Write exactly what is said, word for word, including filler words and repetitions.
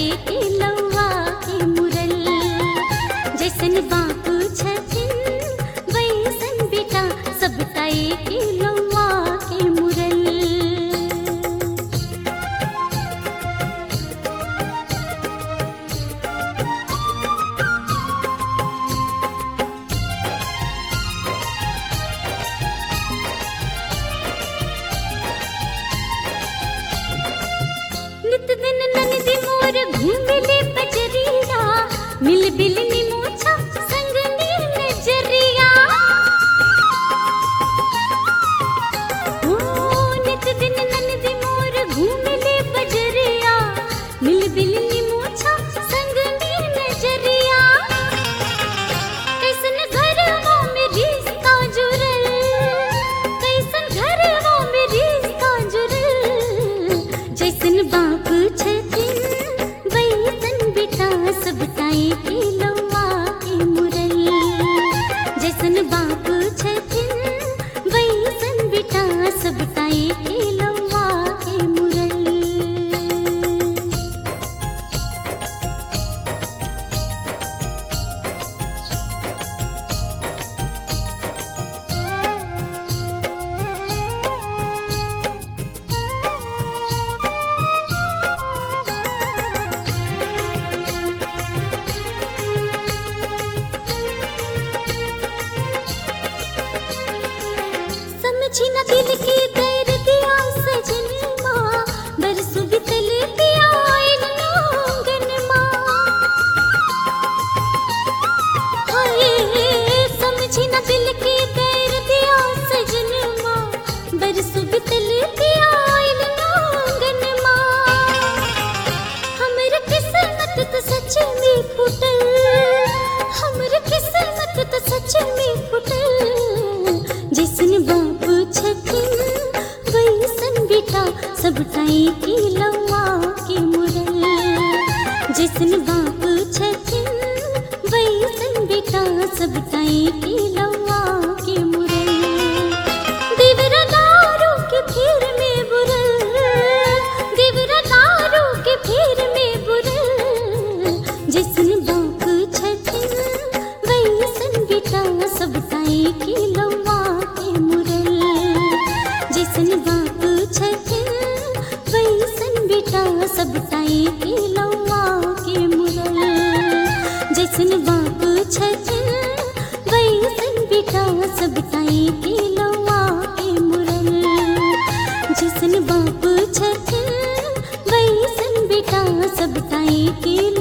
के लौवा के मुरल। जैसन बाप छथिन वैसन बेटा सबटा के लौवा के मुरल। नित दिन ननदी मोर घूमले बजरिया, मिल बिल निमोछा संग नील नजरिया। ओ नित दिन ननदी मोर घूमले बजरिया, मिल बिल निमोछा संग नील नजरिया। कैसन घरवा में रिश्ता जुड़ल, कैसन घरवा में रिश्ता जुड़ल। जैसन बाप छथिन वैसन बेटा सबटा के लौवा के मुरल। जैसन बाप छथिन वैसन बेटा सबटा के लौवा के मुरल। समझी न दिल की दर्दिया सजनमा, बरसों बितल पिया आइल आंगनमा। हाय समझी न दिल की दर्दिया सजनमा, बरसों बितल पिया आइल आंगनमा। हमर किस्मत तो सच में फूटल, हमर किस्मत तो सच में फूटल। जैसन बाप छथिन वैसन बेटा सबटा के लौवा के मुरल। जैसन बाप छथिन वैसन बेटा सबटा के लौवा के मुरल। देवरा दारू के फेर में बुरल, देवरा दारू के फेर में बुरल। जैसन बाप छथिन वैसन बेटा सबटा के लौवा के मुरल। जैसन बाप छथिन वैसन बेटा सबटा के लौवा के मुरल। जैसन बाप छथिन वैसन बेटा सबटा के लौवा के मुरल। जैसन बाप छथिन वैसन बेटा सबटा के